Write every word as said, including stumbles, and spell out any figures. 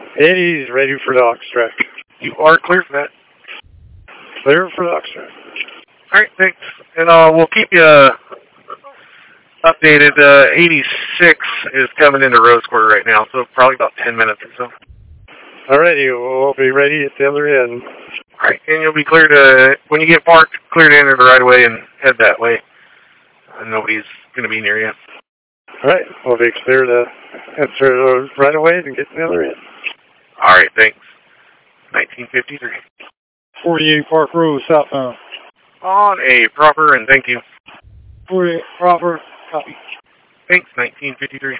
He's ready for the ox track. You are clear for that. Clear for the ox track. All right, thanks. And uh, we'll keep you uh, updated. Uh, eighty-six is coming into Rose Quarter right now, so probably about ten minutes or so. Alrighty, we'll be ready at the other end. All right, and you'll be clear to, when you get parked, clear to enter the right away and head that way. And nobody's going to be near you. Alright, we'll be clear to enter the right away and get to the other end. All right, thanks. nineteen fifty-three. forty-eight Park Road, southbound. On a proper, and thank you. forty-eight proper, copy. Thanks, nineteen fifty-three.